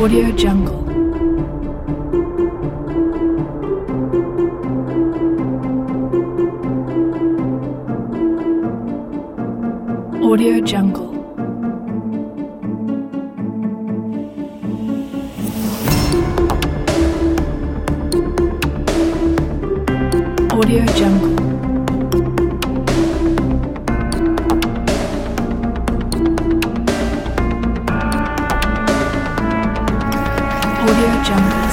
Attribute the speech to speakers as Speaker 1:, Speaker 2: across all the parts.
Speaker 1: Audio Jungle. Audio Jungle. Audio Jungle. Audio Jungle.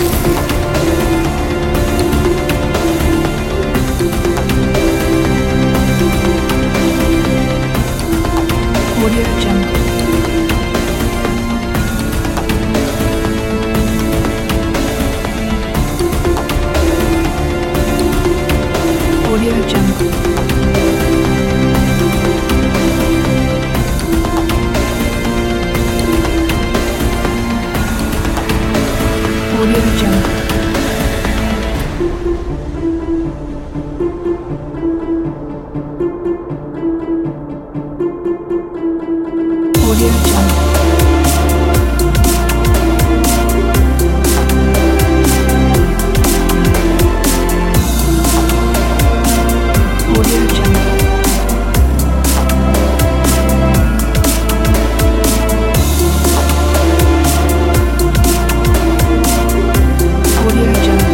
Speaker 1: Audio Jungle. Audio Jungle. Audio Jungle. Audio Jungle. Audio Jungle. Audio Jungle.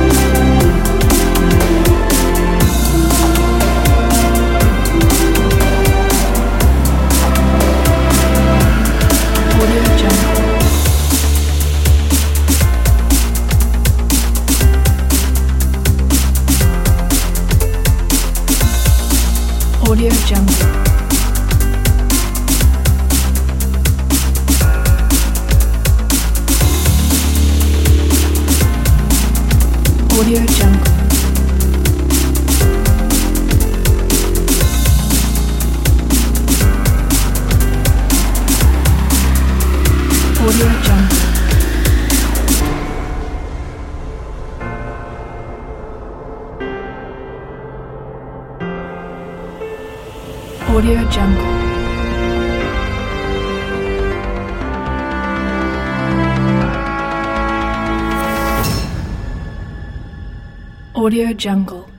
Speaker 1: Audio Jungle. Audio Jungle. Audio Jungle. Audio Jungle. Audio Jungle. Audio Jungle.